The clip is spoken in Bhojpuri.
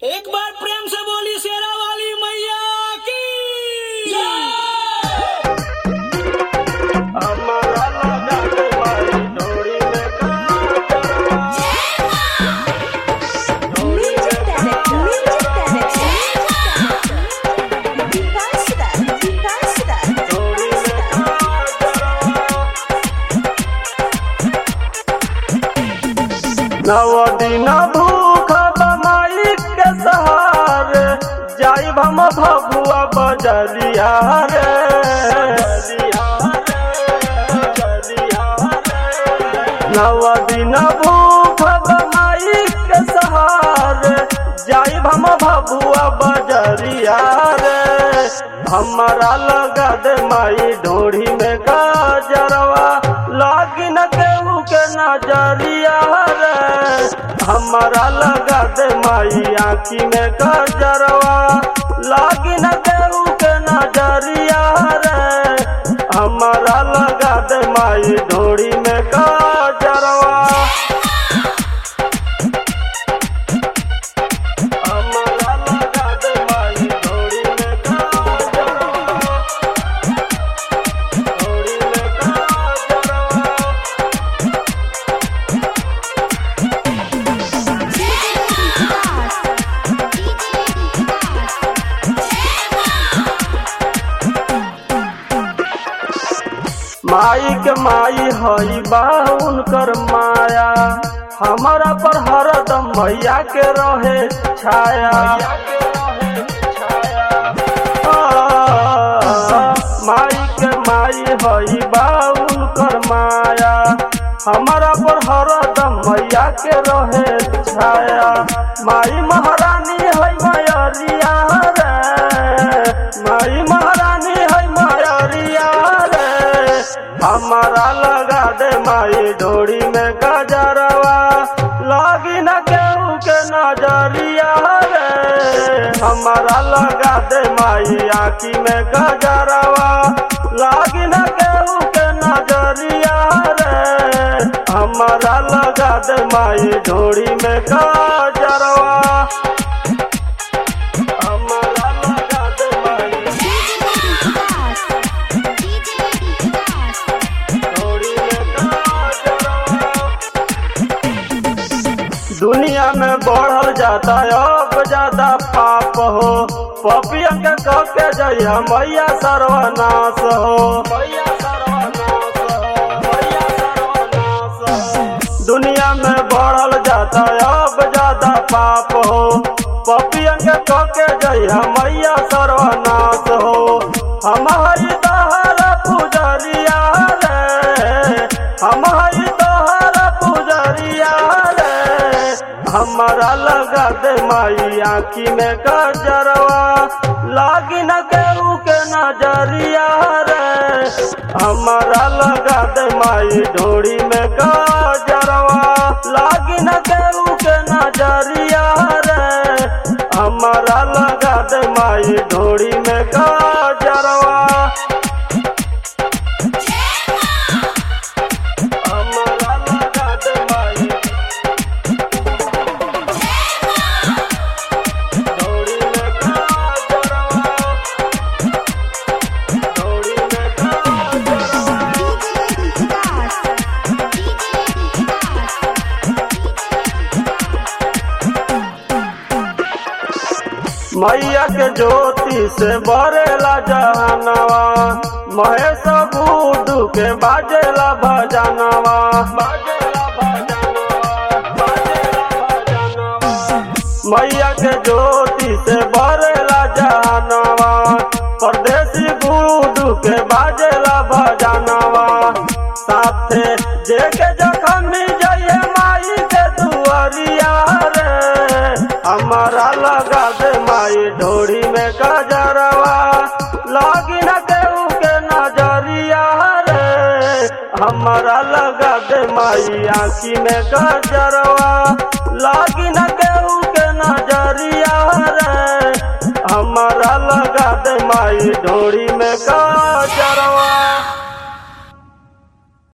एक बार प्रेम से बोली शेरा वाली मैया की नव दिन भूख बमाई के सहारे जाइब हम भगुआ बजरिया रे। नव दिन भूख बमाई के सहारे जाइब हम भगुआ बजरिया रे। हमारा लगा दे माई ढोड़ी में गजरवा लागी न केहू के नजरिया रे। हमारा लगा दे माई आँखी में गजरवा लागी न केहू के नजरिया रे। हमारा लगा दे माई ढोड़ी में गजरवा। माई के माई हई बा उनकर माया हमारा पर हरदम मैया के रहे छाया। माई के माई हई बा उनकर माया हमारा पर हरदम मैया के रहे छाया। माई महारानी है मयरिया रे। माई महारानी है मयरिया रे। हमारा लगा दे माई ढोड़ी में गजरवा लागी न केहू के नजरिया रे। हमारा लगा दे माई आँखी में गजरवा लागी न केहू के नजरिया रे। हमारा लगा दे माई ढोड़ी में गजरवा। दुनिया में बढ़ल जाता अब ज्यादा पाप हो पपिया के कह के जइया मैया सर्वनाश हो। दुनिया में बढ़ल जाता अब ज्यादा पाप हो पपिया के कह के जइया मैया सर्वनाश हो। हम हई तोहरा पुजरिया रे। हम हई तोहरा पुजरिया रे। हमारा लगा दे माई आँखी में गजरवा लागी न केहू के नजरिया रे। हमारा लगा दे माई ढोड़ी में गजरवा लागी न केहू के नजरिया रे। हमारा लगा दे माई ढोड़ी में गजरवा। मैया के ज्योति से बरेला जहानवा महेश गुड्डू के बाजेला भजनवा। मैया के ज्योति से बरेला जहानवा परदेसी गुड्डू के बाजेला भजनवा। साथे जेके जखमी जइए माई के दुआरिया रे। हमारा लगा दे माई ढोड़ी में गजरवा लागी न केहू के नजरिया रे। हमारा लगा दे माई आँखी में गजरवा लागी न केहू के नजरिया रे। हमारा लगा दे माई ढोड़ी में गजरवा।